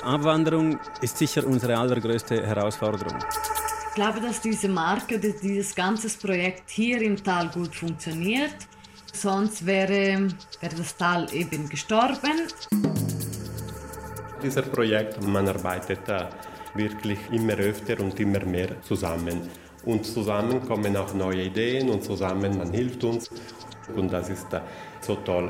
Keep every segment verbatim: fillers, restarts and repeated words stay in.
Abwanderung ist sicher unsere allergrößte Herausforderung. Ich glaube, dass diese Marke, dieses ganze Projekt hier im Tal gut funktioniert. Sonst wäre, wäre das Tal eben gestorben. Dieses Projekt, man arbeitet wirklich immer öfter und immer mehr zusammen. Und zusammen kommen auch neue Ideen und zusammen man hilft uns. Und das ist so toll.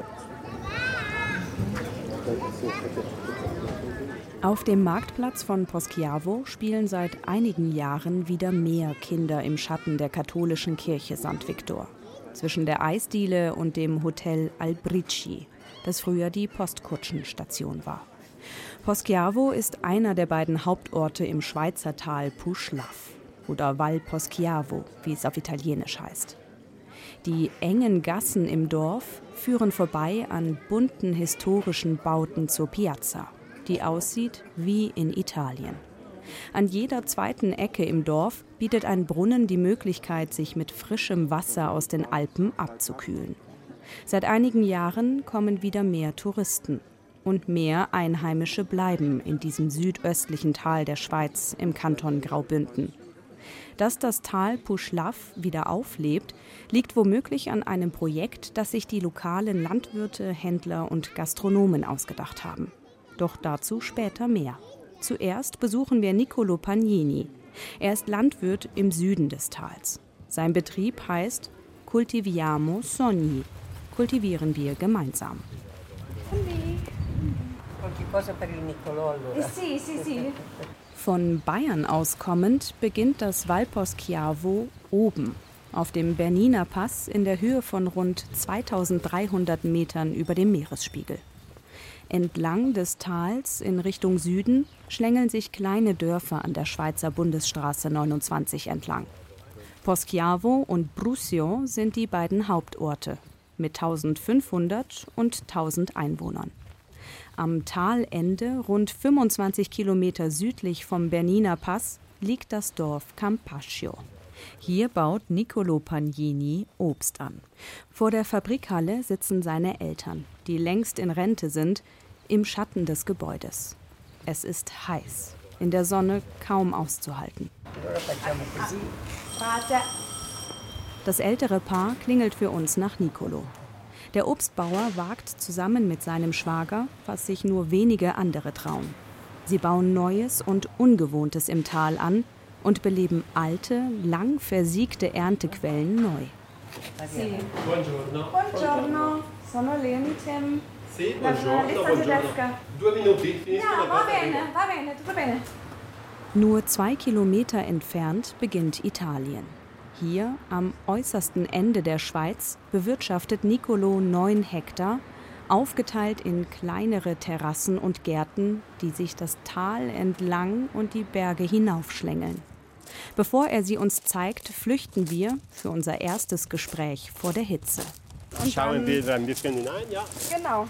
Auf dem Marktplatz von Poschiavo spielen seit einigen Jahren wieder mehr Kinder im Schatten der katholischen Kirche Sankt Victor. Zwischen der Eisdiele und dem Hotel Albricci, das früher die Postkutschenstation war. Poschiavo ist einer der beiden Hauptorte im Schweizer Tal Puschlav oder Val Poschiavo, wie es auf Italienisch heißt. Die engen Gassen im Dorf führen vorbei an bunten historischen Bauten zur Piazza, die aussieht wie in Italien. An jeder zweiten Ecke im Dorf bietet ein Brunnen die Möglichkeit, sich mit frischem Wasser aus den Alpen abzukühlen. Seit einigen Jahren kommen wieder mehr Touristen. Und mehr Einheimische bleiben in diesem südöstlichen Tal der Schweiz im Kanton Graubünden. Dass das Tal Puschlav wieder auflebt, liegt womöglich an einem Projekt, das sich die lokalen Landwirte, Händler und Gastronomen ausgedacht haben. Doch dazu später mehr. Zuerst besuchen wir Niccolo Pagnini. Er ist Landwirt im Süden des Tals. Sein Betrieb heißt Cultiviamo Sogni. Kultivieren wir gemeinsam. Von Bayern aus kommend beginnt das Val Poschiavo oben, auf dem Bernina Pass in der Höhe von rund zweitausenddreihundert Metern über dem Meeresspiegel. Entlang des Tals in Richtung Süden schlängeln sich kleine Dörfer an der Schweizer Bundesstraße neunundzwanzig entlang. Poschiavo und Brusio sind die beiden Hauptorte mit eintausendfünfhundert und tausend Einwohnern. Am Talende, rund fünfundzwanzig Kilometer südlich vom Bernina Pass, liegt das Dorf Campascio. Hier baut Niccolo Pagnini Obst an. Vor der Fabrikhalle sitzen seine Eltern, die längst in Rente sind, im Schatten des Gebäudes. Es ist heiß, in der Sonne kaum auszuhalten. Das ältere Paar klingelt für uns nach Niccolo. Der Obstbauer wagt zusammen mit seinem Schwager, was sich nur wenige andere trauen. Sie bauen Neues und Ungewohntes im Tal an und beleben alte, lang versiegte Erntequellen neu. Sì. Buongiorno. Buongiorno. Sono Leontem. Sì, buongiorno. Buongiorno. Due minuti. Ja, va bene, va bene, tutto bene. Nur zwei Kilometer entfernt beginnt Italien. Hier, am äußersten Ende der Schweiz, bewirtschaftet Niccolo neun Hektar, aufgeteilt in kleinere Terrassen und Gärten, die sich das Tal entlang und die Berge hinaufschlängeln. Bevor er sie uns zeigt, flüchten wir für unser erstes Gespräch vor der Hitze. Und schauen wir ein bisschen hinein, ja? Genau.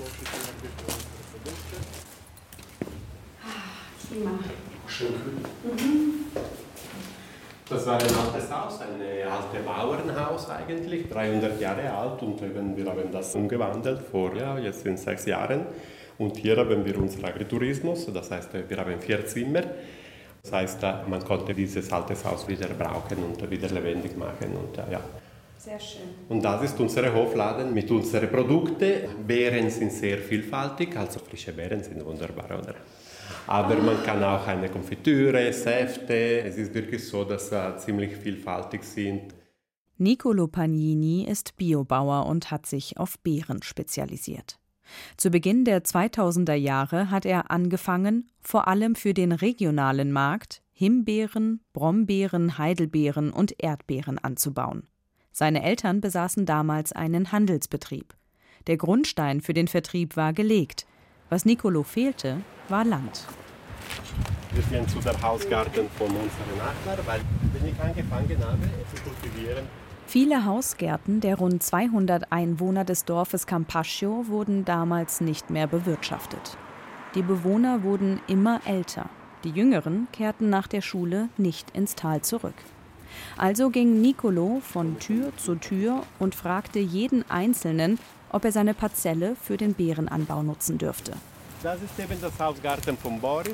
Prima. Schön kühl. Mhm. Das war ein altes Haus, ein altes Bauernhaus eigentlich, dreihundert Jahre alt, und eben wir haben das umgewandelt vor, ja, jetzt sind sechs Jahren. Und hier haben wir unseren Agritourismus, das heißt, wir haben vier Zimmer. Das heißt, man konnte dieses alte Haus wieder brauchen und wieder lebendig machen. Und, ja. Sehr schön. Und das ist unser Hofladen mit unseren Produkten. Beeren sind sehr vielfältig, also frische Beeren sind wunderbar, oder? Aber man kann auch eine Konfitüre, Säfte. Es ist wirklich so, dass sie ziemlich vielfältig sind. Niccolo Pagnini ist Biobauer und hat sich auf Beeren spezialisiert. Zu Beginn der zweitausender Jahre hat er angefangen, vor allem für den regionalen Markt Himbeeren, Brombeeren, Heidelbeeren und Erdbeeren anzubauen. Seine Eltern besaßen damals einen Handelsbetrieb. Der Grundstein für den Vertrieb war gelegt. Was Niccolo fehlte, war Land. Wir gehen zu der Hausgarten von unserem Nachbarn, weil wenn ich angefangen habe zu kultivieren. Viele Hausgärten der rund zweihundert Einwohner des Dorfes Campascio wurden damals nicht mehr bewirtschaftet. Die Bewohner wurden immer älter. Die Jüngeren kehrten nach der Schule nicht ins Tal zurück. Also ging Niccolo von Tür zu Tür und fragte jeden Einzelnen, ob er seine Parzelle für den Beerenanbau nutzen dürfte. Das ist eben das Hausgarten von Boris.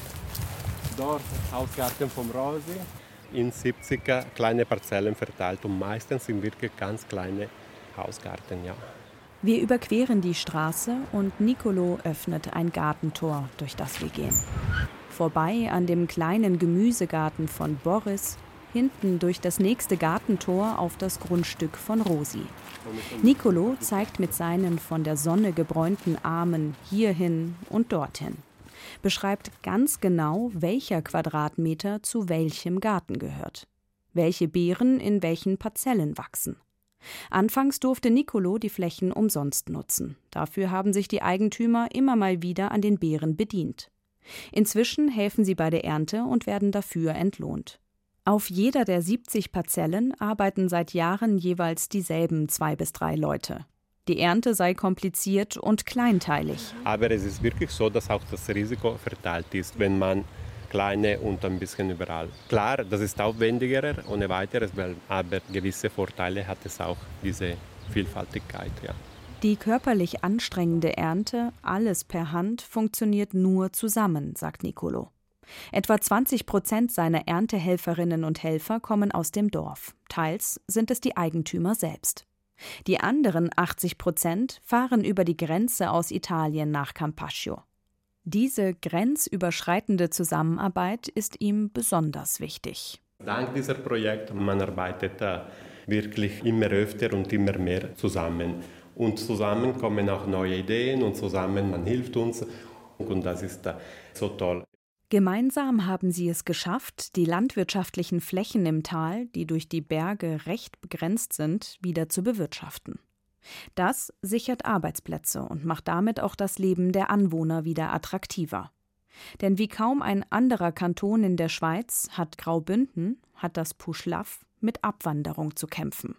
Dort Hausgarten von Rosi. In siebzig kleine Parzellen verteilt und meistens sind wirklich ganz kleine Hausgarten, ja. Wir überqueren die Straße und Nicolo öffnet ein Gartentor, durch das wir gehen. Vorbei an dem kleinen Gemüsegarten von Boris, hinten durch das nächste Gartentor auf das Grundstück von Rosi. Nicolo zeigt mit seinen von der Sonne gebräunten Armen hierhin und dorthin. Beschreibt ganz genau, welcher Quadratmeter zu welchem Garten gehört. Welche Beeren in welchen Parzellen wachsen. Anfangs durfte Nicolo die Flächen umsonst nutzen. Dafür haben sich die Eigentümer immer mal wieder an den Beeren bedient. Inzwischen helfen sie bei der Ernte und werden dafür entlohnt. Auf jeder der siebzig Parzellen arbeiten seit Jahren jeweils dieselben zwei bis drei Leute. Die Ernte sei kompliziert und kleinteilig. Aber es ist wirklich so, dass auch das Risiko verteilt ist, wenn man kleine und ein bisschen überall. Klar, das ist aufwendiger ohne weiteres, aber gewisse Vorteile hat es auch, diese Vielfaltigkeit. Ja. Die körperlich anstrengende Ernte, alles per Hand, funktioniert nur zusammen, sagt Nicolo. Etwa zwanzig Prozent seiner Erntehelferinnen und Helfer kommen aus dem Dorf. Teils sind es die Eigentümer selbst. Die anderen achtzig Prozent fahren über die Grenze aus Italien nach Campascio. Diese grenzüberschreitende Zusammenarbeit ist ihm besonders wichtig. Dank dieser Projekt, man arbeitet wirklich immer öfter und immer mehr zusammen. Und zusammen kommen auch neue Ideen und zusammen man hilft uns. Und das ist so toll. Gemeinsam haben sie es geschafft, die landwirtschaftlichen Flächen im Tal, die durch die Berge recht begrenzt sind, wieder zu bewirtschaften. Das sichert Arbeitsplätze und macht damit auch das Leben der Anwohner wieder attraktiver. Denn wie kaum ein anderer Kanton in der Schweiz hat Graubünden, hat das Puschlav mit Abwanderung zu kämpfen.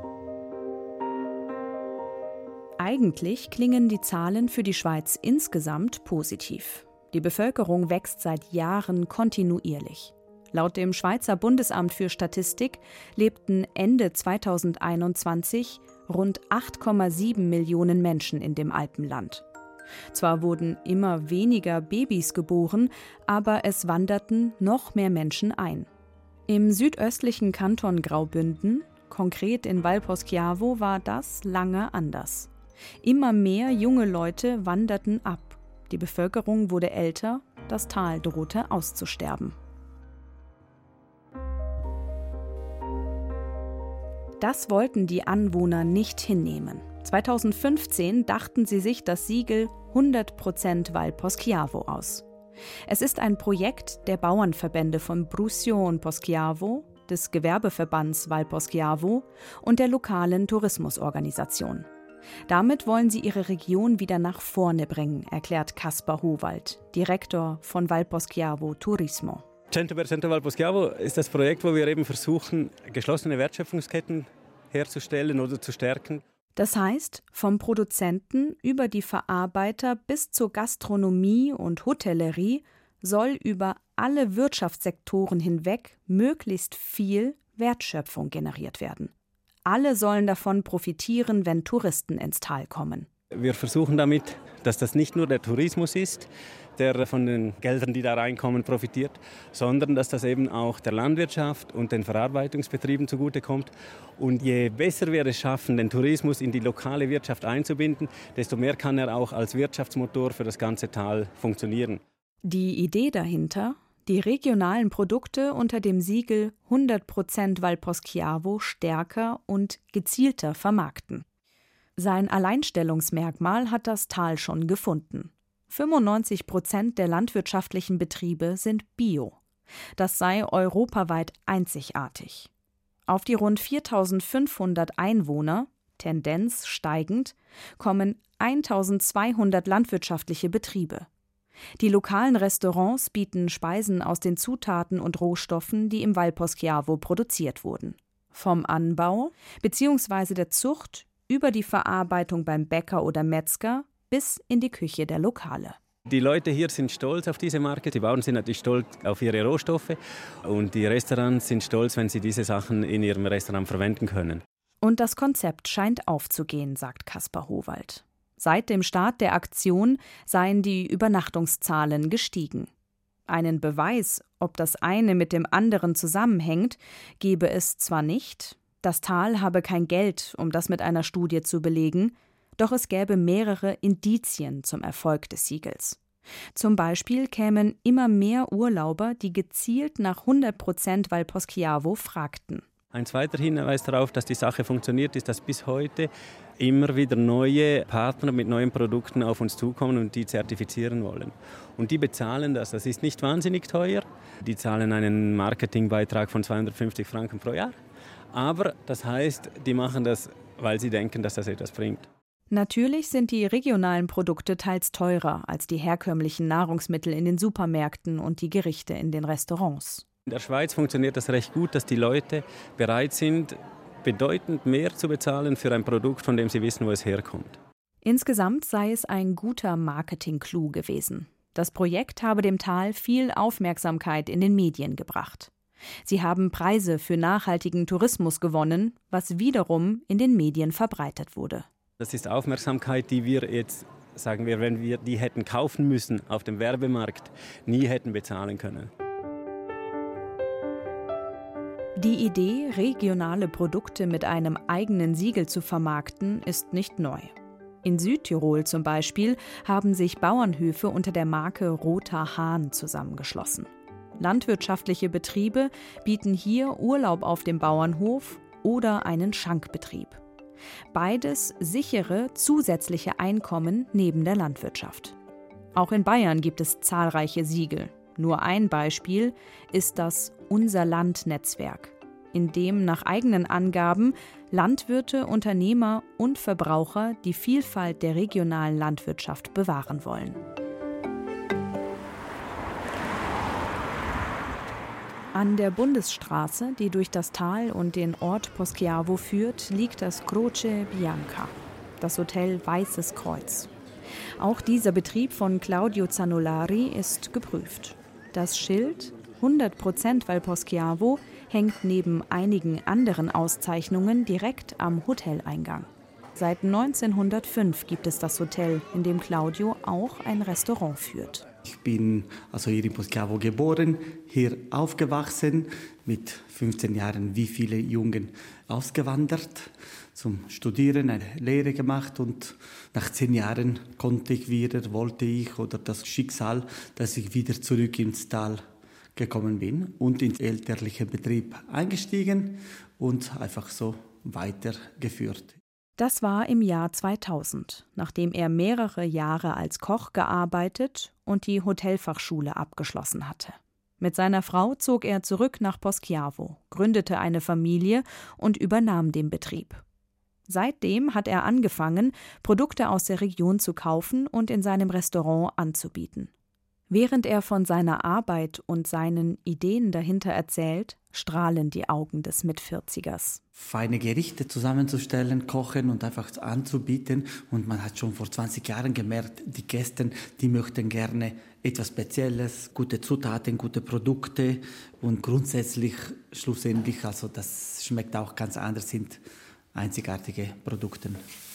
Eigentlich klingen die Zahlen für die Schweiz insgesamt positiv. Die Bevölkerung wächst seit Jahren kontinuierlich. Laut dem Schweizer Bundesamt für Statistik lebten Ende zweitausendeinundzwanzig rund acht Komma sieben Millionen Menschen in dem Alpenland. Zwar wurden immer weniger Babys geboren, aber es wanderten noch mehr Menschen ein. Im südöstlichen Kanton Graubünden, konkret in Valposchiavo, war das lange anders. Immer mehr junge Leute wanderten ab. Die Bevölkerung wurde älter, das Tal drohte auszusterben. Das wollten die Anwohner nicht hinnehmen. zweitausendfünfzehn dachten sie sich das Siegel hundert Prozent Valposchiavo aus. Es ist ein Projekt der Bauernverbände von Brusio und Poschiavo, des Gewerbeverbands Valposchiavo und der lokalen Tourismusorganisation. Damit wollen sie ihre Region wieder nach vorne bringen, erklärt Kaspar Howald, Direktor von Valposchiavo Turismo. cento per cento Valposchiavo ist das Projekt, wo wir eben versuchen, geschlossene Wertschöpfungsketten herzustellen oder zu stärken. Das heißt, vom Produzenten über die Verarbeiter bis zur Gastronomie und Hotellerie soll über alle Wirtschaftssektoren hinweg möglichst viel Wertschöpfung generiert werden. Alle sollen davon profitieren, wenn Touristen ins Tal kommen. Wir versuchen damit, dass das nicht nur der Tourismus ist, der von den Geldern, die da reinkommen, profitiert, sondern dass das eben auch der Landwirtschaft und den Verarbeitungsbetrieben zugutekommt. Und je besser wir es schaffen, den Tourismus in die lokale Wirtschaft einzubinden, desto mehr kann er auch als Wirtschaftsmotor für das ganze Tal funktionieren. Die Idee dahinter? Die regionalen Produkte unter dem Siegel hundert Prozent Valposchiavo stärker und gezielter vermarkten. Sein Alleinstellungsmerkmal hat das Tal schon gefunden. fünfundneunzig Prozent der landwirtschaftlichen Betriebe sind Bio. Das sei europaweit einzigartig. Auf die rund viertausendfünfhundert Einwohner, Tendenz steigend, kommen eintausendzweihundert landwirtschaftliche Betriebe. Die lokalen Restaurants bieten Speisen aus den Zutaten und Rohstoffen, die im Valposchiavo produziert wurden. Vom Anbau bzw. der Zucht über die Verarbeitung beim Bäcker oder Metzger bis in die Küche der Lokale. Die Leute hier sind stolz auf diese Marke, die Bauern sind natürlich stolz auf ihre Rohstoffe und die Restaurants sind stolz, wenn sie diese Sachen in ihrem Restaurant verwenden können. Und das Konzept scheint aufzugehen, sagt Kaspar Howald. Seit dem Start der Aktion seien die Übernachtungszahlen gestiegen. Einen Beweis, ob das eine mit dem anderen zusammenhängt, gebe es zwar nicht, das Tal habe kein Geld, um das mit einer Studie zu belegen, doch es gäbe mehrere Indizien zum Erfolg des Siegels. Zum Beispiel kämen immer mehr Urlauber, die gezielt nach hundert Prozent Val Poschiavo fragten. Ein zweiter Hinweis darauf, dass die Sache funktioniert, ist, dass bis heute immer wieder neue Partner mit neuen Produkten auf uns zukommen und die zertifizieren wollen. Und die bezahlen das. Das ist nicht wahnsinnig teuer. Die zahlen einen Marketingbeitrag von zweihundertfünfzig Franken pro Jahr. Aber das heißt, die machen das, weil sie denken, dass das etwas bringt. Natürlich sind die regionalen Produkte teils teurer als die herkömmlichen Nahrungsmittel in den Supermärkten und die Gerichte in den Restaurants. In der Schweiz funktioniert das recht gut, dass die Leute bereit sind, bedeutend mehr zu bezahlen für ein Produkt, von dem sie wissen, wo es herkommt. Insgesamt sei es ein guter Marketing-Clou gewesen. Das Projekt habe dem Tal viel Aufmerksamkeit in den Medien gebracht. Sie haben Preise für nachhaltigen Tourismus gewonnen, was wiederum in den Medien verbreitet wurde. Das ist Aufmerksamkeit, die wir jetzt, sagen wir, wenn wir die hätten kaufen müssen auf dem Werbemarkt, nie hätten bezahlen können. Die Idee, regionale Produkte mit einem eigenen Siegel zu vermarkten, ist nicht neu. In Südtirol zum Beispiel haben sich Bauernhöfe unter der Marke Roter Hahn zusammengeschlossen. Landwirtschaftliche Betriebe bieten hier Urlaub auf dem Bauernhof oder einen Schankbetrieb. Beides sichere zusätzliche Einkommen neben der Landwirtschaft. Auch in Bayern gibt es zahlreiche Siegel. Nur ein Beispiel ist das Unser Land-Netzwerk, in dem nach eigenen Angaben Landwirte, Unternehmer und Verbraucher die Vielfalt der regionalen Landwirtschaft bewahren wollen. An der Bundesstraße, die durch das Tal und den Ort Poschiavo führt, liegt das Croce Bianca, das Hotel Weißes Kreuz. Auch dieser Betrieb von Claudio Zanolari ist geprüft. Das Schild hundert Prozent Val Poschiavo hängt neben einigen anderen Auszeichnungen direkt am Hoteleingang. Seit neunzehnhundertfünf gibt es das Hotel, in dem Claudio auch ein Restaurant führt. Ich bin also hier in Poschiavo geboren, hier aufgewachsen, mit fünfzehn Jahren wie viele Jungen ausgewandert, zum Studieren, eine Lehre gemacht und nach zehn Jahren konnte ich wieder, wollte ich oder das Schicksal, dass ich wieder zurück ins Tal gekommen bin und ins elterliche Betrieb eingestiegen und einfach so weitergeführt. Das war im Jahr zweitausend, nachdem er mehrere Jahre als Koch gearbeitet und die Hotelfachschule abgeschlossen hatte. Mit seiner Frau zog er zurück nach Poschiavo, gründete eine Familie und übernahm den Betrieb. Seitdem hat er angefangen, Produkte aus der Region zu kaufen und in seinem Restaurant anzubieten. Während er von seiner Arbeit und seinen Ideen dahinter erzählt, strahlen die Augen des Mitvierzigers. Feine Gerichte zusammenzustellen, kochen und einfach anzubieten. Und man hat schon vor zwanzig Jahren gemerkt, die Gäste, die möchten gerne etwas Spezielles, gute Zutaten, gute Produkte. Und grundsätzlich, schlussendlich, also das schmeckt auch ganz anders, sind einzigartige Produkte.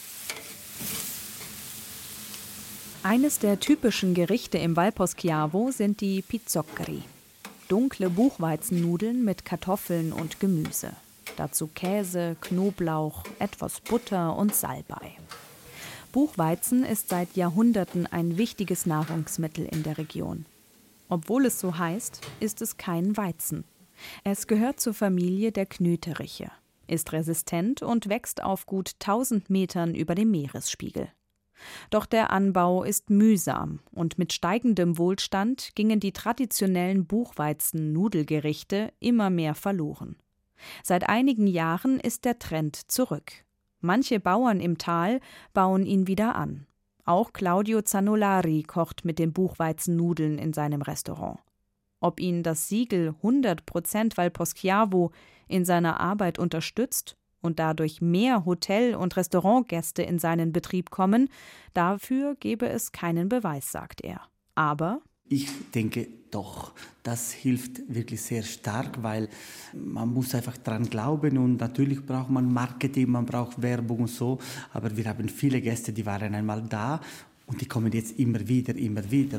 Eines der typischen Gerichte im Val Poschiavo sind die Pizzoccheri. Dunkle Buchweizennudeln mit Kartoffeln und Gemüse. Dazu Käse, Knoblauch, etwas Butter und Salbei. Buchweizen ist seit Jahrhunderten ein wichtiges Nahrungsmittel in der Region. Obwohl es so heißt, ist es kein Weizen. Es gehört zur Familie der Knöteriche, ist resistent und wächst auf gut tausend Metern über dem Meeresspiegel. Doch der Anbau ist mühsam und mit steigendem Wohlstand gingen die traditionellen Buchweizen-Nudelgerichte immer mehr verloren. Seit einigen Jahren ist der Trend zurück. Manche Bauern im Tal bauen ihn wieder an. Auch Claudio Zanolari kocht mit den Buchweizennudeln in seinem Restaurant. Ob ihn das Siegel hundert Prozent Val Poschiavo in seiner Arbeit unterstützt und dadurch mehr Hotel- und Restaurantgäste in seinen Betrieb kommen, dafür gebe es keinen Beweis, sagt er. Aber Ich denke doch, das hilft wirklich sehr stark, weil man muss einfach dran glauben und natürlich braucht man Marketing, man braucht Werbung und so, aber wir haben viele Gäste, die waren einmal da und die kommen jetzt immer wieder, immer wieder.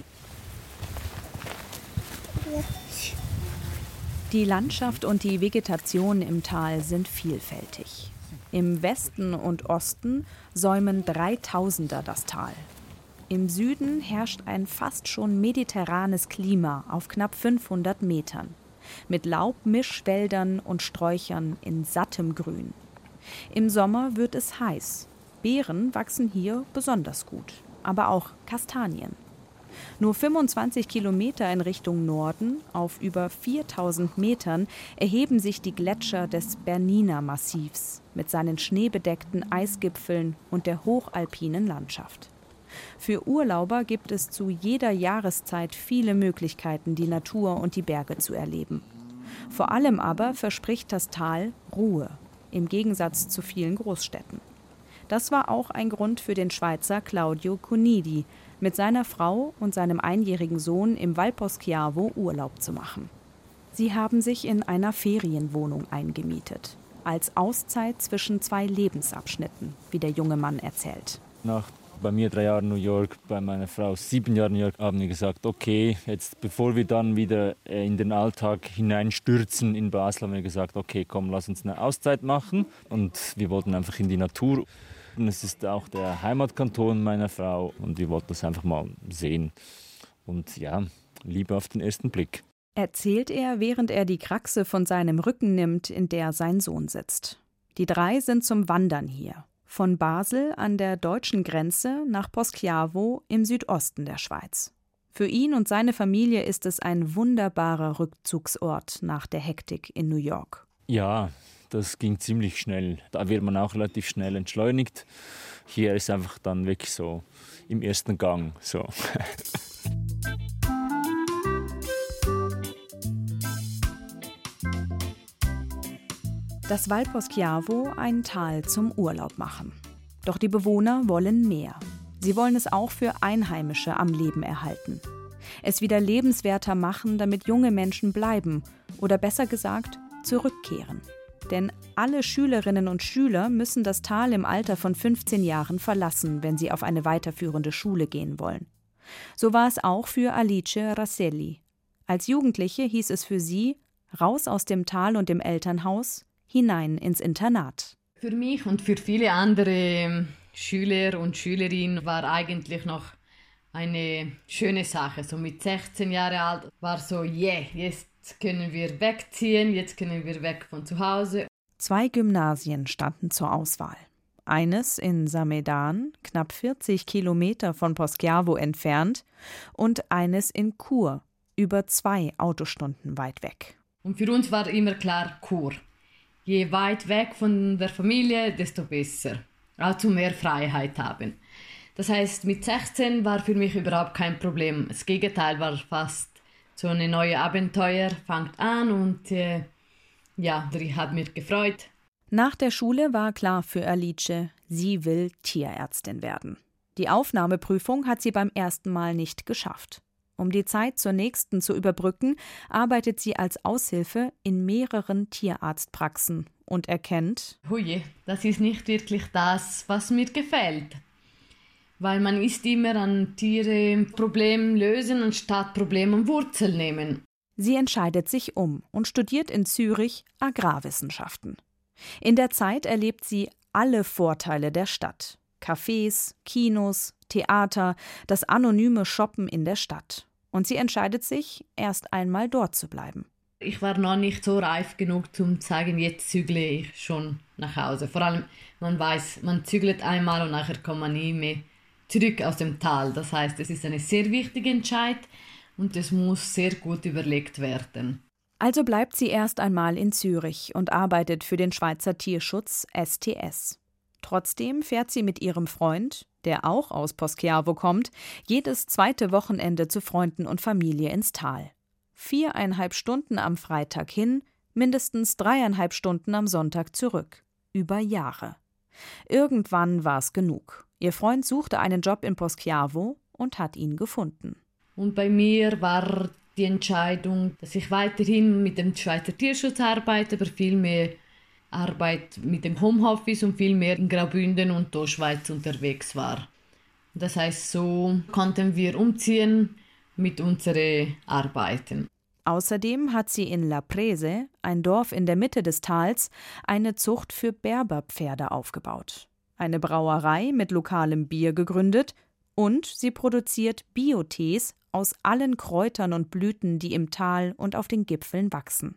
Die Landschaft und die Vegetation im Tal sind vielfältig. Im Westen und Osten säumen Dreitausender das Tal. Im Süden herrscht ein fast schon mediterranes Klima auf knapp fünfhundert Metern, mit Laubmischwäldern und Sträuchern in sattem Grün. Im Sommer wird es heiß. Beeren wachsen hier besonders gut, aber auch Kastanien. Nur fünfundzwanzig Kilometer in Richtung Norden, auf über viertausend Metern, erheben sich die Gletscher des Bernina Massivs mit seinen schneebedeckten Eisgipfeln und der hochalpinen Landschaft. Für Urlauber gibt es zu jeder Jahreszeit viele Möglichkeiten, die Natur und die Berge zu erleben. Vor allem aber verspricht das Tal Ruhe, im Gegensatz zu vielen Großstädten. Das war auch ein Grund für den Schweizer Claudio Cunidi, mit seiner Frau und seinem einjährigen Sohn im Val Poschiavo Urlaub zu machen. Sie haben sich in einer Ferienwohnung eingemietet, als Auszeit zwischen zwei Lebensabschnitten, wie der junge Mann erzählt. Nach bei mir drei Jahre New York, bei meiner Frau sieben Jahre New York, haben wir gesagt, okay, jetzt bevor wir dann wieder in den Alltag hineinstürzen in Basel, haben wir gesagt, okay, komm, lass uns eine Auszeit machen. Und wir wollten einfach in die Natur. Und es ist auch der Heimatkanton meiner Frau und wir wollten das einfach mal sehen. Und ja, Liebe auf den ersten Blick. Erzählt er, während er die Kraxe von seinem Rücken nimmt, in der sein Sohn sitzt. Die drei sind zum Wandern hier. Von Basel an der deutschen Grenze nach Poschiavo im Südosten der Schweiz. Für ihn und seine Familie ist es ein wunderbarer Rückzugsort nach der Hektik in New York. Ja, das ging ziemlich schnell. Da wird man auch relativ schnell entschleunigt. Hier ist einfach dann wirklich so im ersten Gang. So. Das Val Poschiavo, ein Tal zum Urlaub machen. Doch die Bewohner wollen mehr. Sie wollen es auch für Einheimische am Leben erhalten. Es wieder lebenswerter machen, damit junge Menschen bleiben oder besser gesagt zurückkehren. Denn alle Schülerinnen und Schüler müssen das Tal im Alter von fünfzehn Jahren verlassen, wenn sie auf eine weiterführende Schule gehen wollen. So war es auch für Alice Rasselli. Als Jugendliche hieß es für sie, raus aus dem Tal und dem Elternhaus, hinein ins Internat. Für mich und für viele andere Schüler und Schülerinnen war eigentlich noch eine schöne Sache. So mit sechzehn Jahren alt war so, yeah, jetzt können wir wegziehen, jetzt können wir weg von zu Hause. Zwei Gymnasien standen zur Auswahl. Eines in Samedan, knapp vierzig Kilometer von Poschiavo entfernt, und eines in Chur, über zwei Autostunden weit weg. Und für uns war immer klar, Chur. Je weit weg von der Familie, desto besser. Also mehr Freiheit haben. Das heißt, mit sechzehn war für mich überhaupt kein Problem. Das Gegenteil war fast so eine neue Abenteuer, fängt an und äh, ja, das hat mich gefreut. Nach der Schule war klar für Alice, sie will Tierärztin werden. Die Aufnahmeprüfung hat sie beim ersten Mal nicht geschafft. Um die Zeit zur nächsten zu überbrücken, arbeitet sie als Aushilfe in mehreren Tierarztpraxen und erkennt: Hui, das ist nicht wirklich das, was mir gefällt. Weil man ist immer an Tiere Problem lösen, anstatt Problem am Wurzel nehmen. Sie entscheidet sich um und studiert in Zürich Agrarwissenschaften. In der Zeit erlebt sie alle Vorteile der Stadt. Cafés, Kinos, Theater, das anonyme Shoppen in der Stadt. Und sie entscheidet sich, erst einmal dort zu bleiben. Ich war noch nicht so reif genug, um zu sagen, jetzt zügle ich schon nach Hause. Vor allem, man weiß, man zügelt einmal und nachher kommt man nie mehr zurück aus dem Tal. Das heißt, es ist eine sehr wichtige Entscheidung und es muss sehr gut überlegt werden. Also bleibt sie erst einmal in Zürich und arbeitet für den Schweizer Tierschutz S T S. Trotzdem fährt sie mit ihrem Freund, der auch aus Poschiavo kommt, jedes zweite Wochenende zu Freunden und Familie ins Tal. Viereinhalb Stunden am Freitag hin, mindestens dreieinhalb Stunden am Sonntag zurück. Über Jahre. Irgendwann war es genug. Ihr Freund suchte einen Job in Poschiavo und hat ihn gefunden. Und bei mir war die Entscheidung, dass ich weiterhin mit dem Schweizer Tierschutz arbeite, aber viel mehr Arbeit mit dem Homeoffice und viel mehr in Graubünden und der Schweiz unterwegs war. Das heißt, so konnten wir umziehen mit unseren Arbeiten. Außerdem hat sie in La Prese, ein Dorf in der Mitte des Tals, eine Zucht für Berberpferde aufgebaut, eine Brauerei mit lokalem Bier gegründet und sie produziert Biotees aus allen Kräutern und Blüten, die im Tal und auf den Gipfeln wachsen.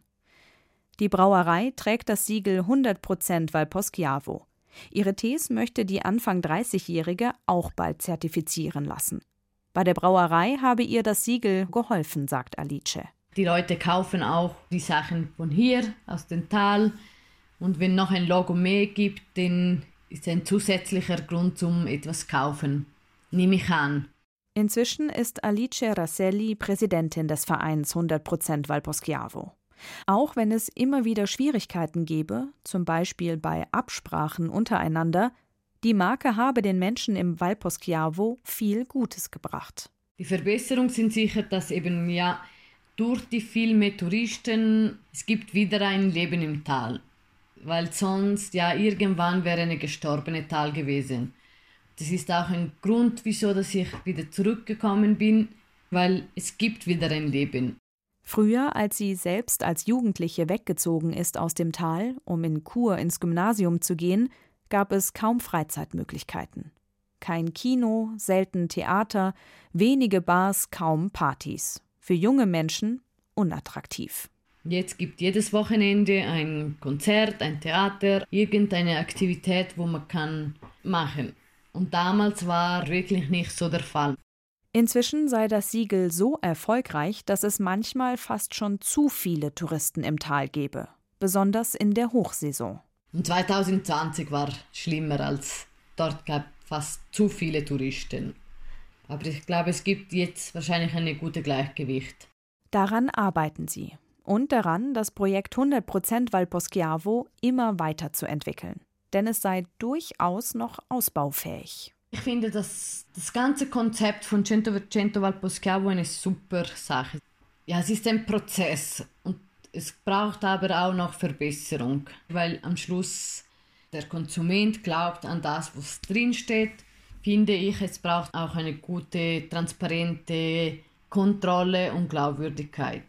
Die Brauerei trägt das Siegel hundert Prozent Valposchiavo. Ihre Tees möchte die Anfang dreißigjährige auch bald zertifizieren lassen. Bei der Brauerei habe ihr das Siegel geholfen, sagt Alice. Die Leute kaufen auch die Sachen von hier, aus dem Tal. Und wenn noch ein Logo mehr gibt, dann ist ein zusätzlicher Grund zum etwas kaufen. Nehme ich an. Inzwischen ist Alice Rasselli Präsidentin des Vereins hundert Prozent Valposchiavo. Auch wenn es immer wieder Schwierigkeiten gebe, zum Beispiel bei Absprachen untereinander, die Marke habe den Menschen im Valposchiavo viel Gutes gebracht. Die Verbesserungen sind sicher, dass eben ja durch die vielen mehr Touristen es gibt wieder ein Leben im Tal, weil sonst ja irgendwann wäre eine gestorbene Tal gewesen. Das ist auch ein Grund, wieso dass ich wieder zurückgekommen bin, weil es gibt wieder ein Leben. Früher, als sie selbst als Jugendliche weggezogen ist aus dem Tal, um in Chur ins Gymnasium zu gehen, gab es kaum Freizeitmöglichkeiten. Kein Kino, selten Theater, wenige Bars, kaum Partys. Für junge Menschen unattraktiv. Jetzt gibt jedes Wochenende ein Konzert, ein Theater, irgendeine Aktivität, wo man kann machen. Und damals war wirklich nicht so der Fall. Inzwischen sei das Siegel so erfolgreich, dass es manchmal fast schon zu viele Touristen im Tal gebe, besonders in der Hochsaison. Und zwanzig zwanzig war schlimmer, als dort gab fast zu viele Touristen. Aber ich glaube, es gibt jetzt wahrscheinlich ein gutes Gleichgewicht. Daran arbeiten sie und daran, das Projekt hundert Prozent Valposchiavo immer weiterzuentwickeln. Denn es sei durchaus noch ausbaufähig. Ich finde, dass das ganze Konzept von cento per cento Valposchiavo eine super Sache. Ja, es ist ein Prozess und es braucht aber auch noch Verbesserung, weil am Schluss der Konsument glaubt an das, was drinsteht. Finde ich, es braucht auch eine gute, transparente Kontrolle und Glaubwürdigkeit.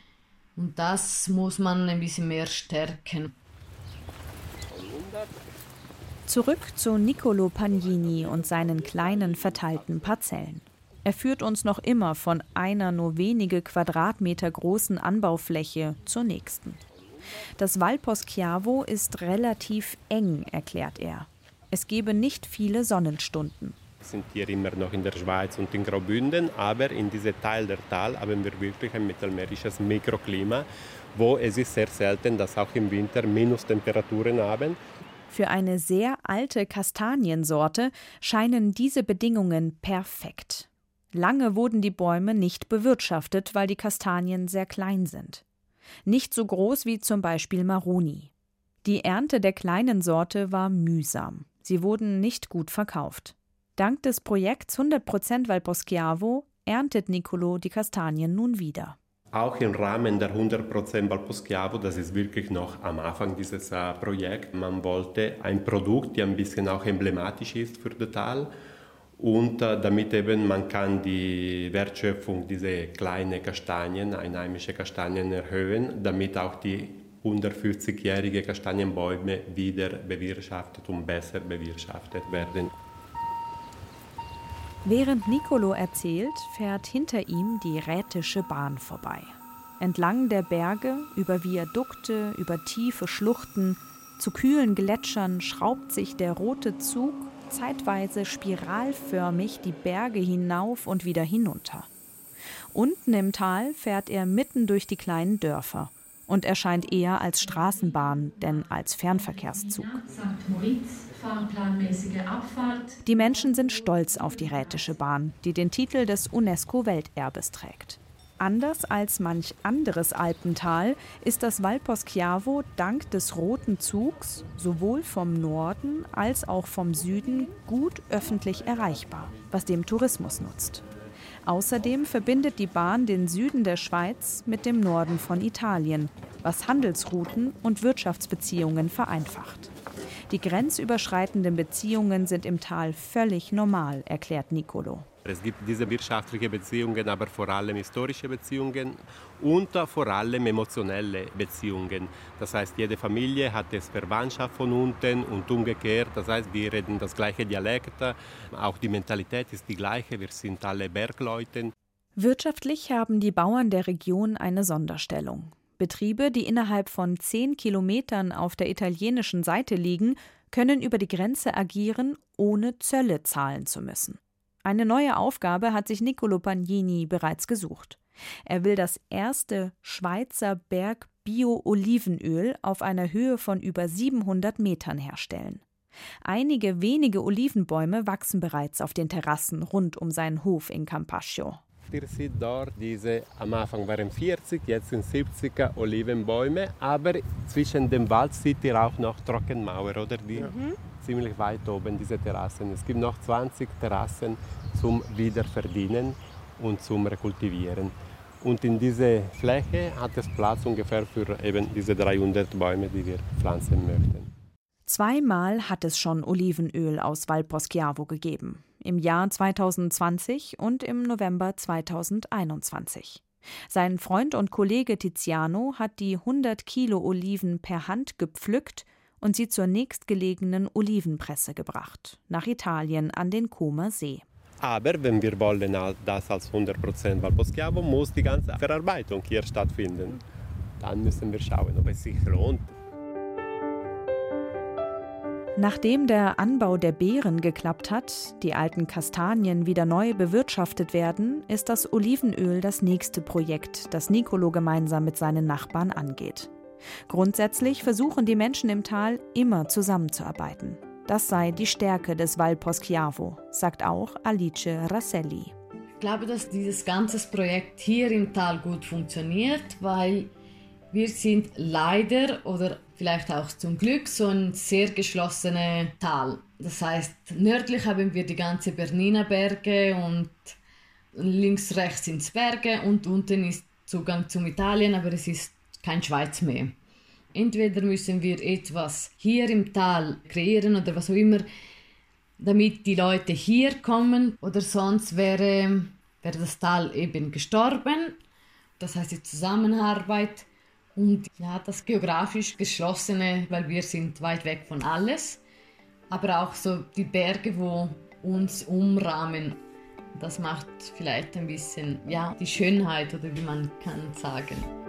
Und das muss man ein bisschen mehr stärken. Zurück zu Niccolo Pagnini und seinen kleinen verteilten Parzellen. Er führt uns noch immer von einer nur wenige Quadratmeter großen Anbaufläche zur nächsten. Das Valposchiavo ist relativ eng, erklärt er. Es gebe nicht viele Sonnenstunden. Wir sind hier immer noch in der Schweiz und in Graubünden, aber in diesem Teil der Tal haben wir wirklich ein mittelmeerisches Mikroklima, wo es ist sehr selten, dass auch im Winter Minustemperaturen haben. Für eine sehr alte Kastaniensorte scheinen diese Bedingungen perfekt. Lange wurden die Bäume nicht bewirtschaftet, weil die Kastanien sehr klein sind. Nicht so groß wie zum Beispiel Maroni. Die Ernte der kleinen Sorte war mühsam. Sie wurden nicht gut verkauft. Dank des Projekts hundert Prozent Valposchiavo erntet Niccolo die Kastanien nun wieder. Auch im Rahmen der hundert Prozent Valposchiavo, das ist wirklich noch am Anfang dieses äh, Projekts. Man wollte ein Produkt, das ein bisschen auch emblematisch ist für das Tal und äh, damit eben man kann die Wertschöpfung dieser kleinen Kastanien, einheimische Kastanien erhöhen, damit auch die hundertfünfzigjährigen Kastanienbäume wieder bewirtschaftet und besser bewirtschaftet werden. Während Niccolo erzählt, fährt hinter ihm die Rätische Bahn vorbei. Entlang der Berge, über Viadukte, über tiefe Schluchten, zu kühlen Gletschern schraubt sich der rote Zug zeitweise spiralförmig die Berge hinauf und wieder hinunter. Unten im Tal fährt er mitten durch die kleinen Dörfer und erscheint eher als Straßenbahn, denn als Fernverkehrszug. Sankt Moritz, fahrplanmäßige Abfahrt. Die Menschen sind stolz auf die Rätische Bahn, die den Titel des UNESCO-Welterbes trägt. Anders als manch anderes Alpental ist das Valposchiavo dank des roten Zugs sowohl vom Norden als auch vom Süden gut öffentlich erreichbar, was dem Tourismus nutzt. Außerdem verbindet die Bahn den Süden der Schweiz mit dem Norden von Italien, was Handelsrouten und Wirtschaftsbeziehungen vereinfacht. Die grenzüberschreitenden Beziehungen sind im Tal völlig normal, erklärt Nicolo. Es gibt diese wirtschaftlichen Beziehungen, aber vor allem historische Beziehungen und vor allem emotionelle Beziehungen. Das heißt, jede Familie hat es Verwandtschaft von unten und umgekehrt. Das heißt, wir reden das gleiche Dialekt, auch die Mentalität ist die gleiche, wir sind alle Bergleute. Wirtschaftlich haben die Bauern der Region eine Sonderstellung. Betriebe, die innerhalb von zehn Kilometern auf der italienischen Seite liegen, können über die Grenze agieren, ohne Zölle zahlen zu müssen. Eine neue Aufgabe hat sich Pagnini bereits gesucht. Er will das erste Schweizer Berg-Bio-Olivenöl auf einer Höhe von über siebenhundert Metern herstellen. Einige wenige Olivenbäume wachsen bereits auf den Terrassen rund um seinen Hof in Campascio. Ihr seht dort, diese, am Anfang waren vierzig, jetzt sind siebzig Olivenbäume, aber zwischen dem Wald seht ihr auch noch Trockenmauer, oder die mhm. ziemlich weit oben, diese Terrassen. Es gibt noch zwanzig Terrassen zum Wiederverdienen und zum Rekultivieren. Und in dieser Fläche hat es Platz ungefähr für eben diese dreihundert Bäume, die wir pflanzen möchten. Zweimal hat es schon Olivenöl aus Val Poschiavo gegeben. Im Jahr zweitausendzwanzig und im November zweitausendeinundzwanzig. Sein Freund und Kollege Tiziano hat die hundert Kilo Oliven per Hand gepflückt und sie zur nächstgelegenen Olivenpresse gebracht, nach Italien an den Comer See. Aber wenn wir wollen das als hundert Prozent Val Poschiavo, muss die ganze Verarbeitung hier stattfinden. Dann müssen wir schauen, ob es sich lohnt. Nachdem der Anbau der Beeren geklappt hat, die alten Kastanien wieder neu bewirtschaftet werden, ist das Olivenöl das nächste Projekt, das Nicolo gemeinsam mit seinen Nachbarn angeht. Grundsätzlich versuchen die Menschen im Tal immer zusammenzuarbeiten. Das sei die Stärke des Val Poschiavo, sagt auch Alice Rasselli. Ich glaube, dass dieses ganze Projekt hier im Tal gut funktioniert, weil wir sind leider oder vielleicht auch zum Glück so ein sehr geschlossenes Tal. Das heißt, nördlich haben wir die ganze Bernina Berge und links, rechts sind es Berge und unten ist Zugang zum Italien, aber es ist kein Schweiz mehr. Entweder müssen wir etwas hier im Tal kreieren oder was auch immer, damit die Leute hier kommen, oder sonst wäre, wäre das Tal eben gestorben. Das heißt die Zusammenarbeit und ja, das geografisch Geschlossene, weil wir sind weit weg von alles, aber auch so die Berge, wo uns umrahmen. Das macht vielleicht ein bisschen ja, die Schönheit, oder wie man kann sagen.